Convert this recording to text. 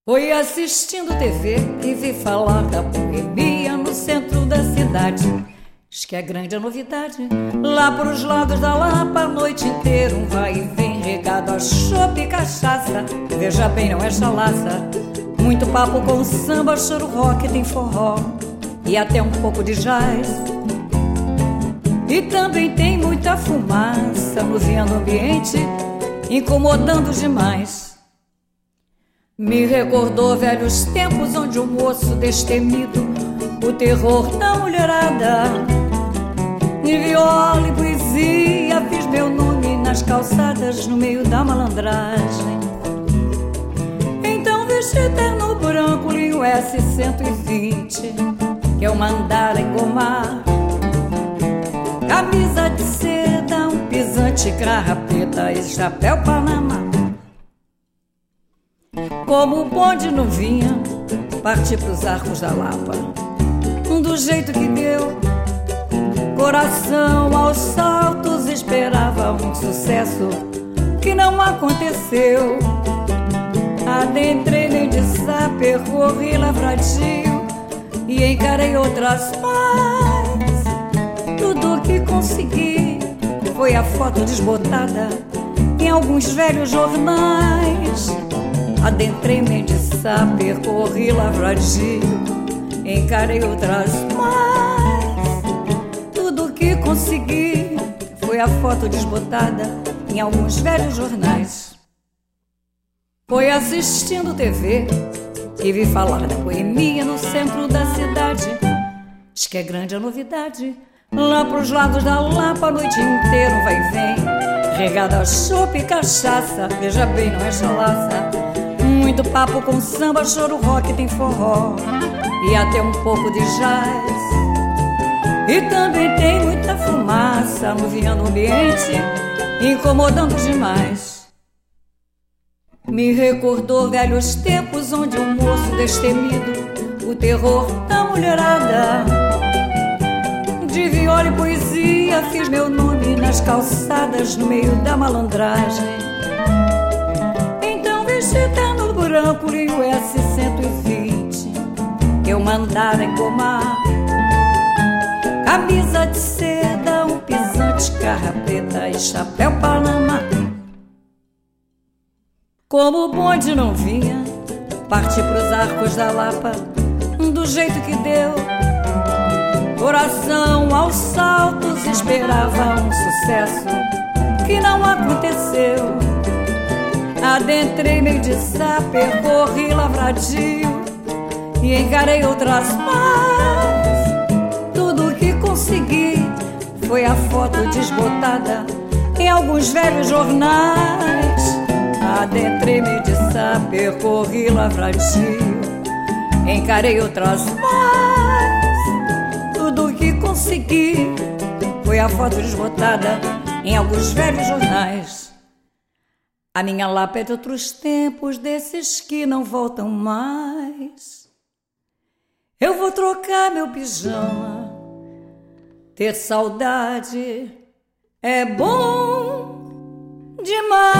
Foi assistindo TV e vi falar da boemia no centro da cidade. Diz que é grande a novidade. Lá pros lados da Lapa, a noite inteira um vai e vem regado a chope e cachaça. Veja bem, não é chalaça. Muito papo com samba, choro rock, tem forró e até um pouco de jazz. E também tem muita fumaça no ambiente, incomodando demais. Me recordou velhos tempos onde o moço destemido, o terror da mulherada, de viola e poesia fiz meu nome nas calçadas no meio da malandragem. Então vesti terno branco, linho S120, que é o mandara engomar, camisa de seda, um pisante carrapeta e chapéu Panamá. Como o bonde não vinha, parti pros Arcos da Lapa, do jeito que deu. Coração aos saltos esperava um sucesso que não aconteceu. Adentrei nem de saper, corri lavradio e encarei outras mais. Tudo que consegui foi a foto desbotada em alguns velhos jornais. Adentrei-me de saber, corri lavradio, encarei outras mais. Tudo que consegui foi a foto desbotada em alguns velhos jornais. Foi assistindo TV e vi falar da boemia no centro da cidade. Diz que é grande a novidade. Lá pros lados da Lapa, a noite inteira vai e vem, regada a chope e cachaça. Veja bem, não é chalaça. Muito papo com samba, choro rock, tem forró e até um pouco de jazz. E também tem muita fumaça anuviando o ambiente, incomodando demais. Me recordou velhos tempos onde um moço destemido, o terror da mulherada, de viola e poesia fiz meu nome nas calçadas no meio da malandragem. Então vesti terno branco, linho S120, que eu mandara engomar, camisa de seda, um pisante carrapeta e chapéu Panamá. Como o bonde não vinha, parti pros Arcos da Lapa, do jeito que deu. Coração aos saltos esperava um sucesso que não aconteceu. Adentrei-me de saper, corri lavradio e encarei outras mais. Tudo que consegui foi a foto desbotada em alguns velhos jornais. Adentrei-me de saper, corri lavradio, encarei outras mais. Tudo que consegui foi a foto desbotada em alguns velhos jornais. A minha Lapa é de outros tempos, desses que não voltam mais. Eu vou trocar meu pijama, ter saudade é bom demais.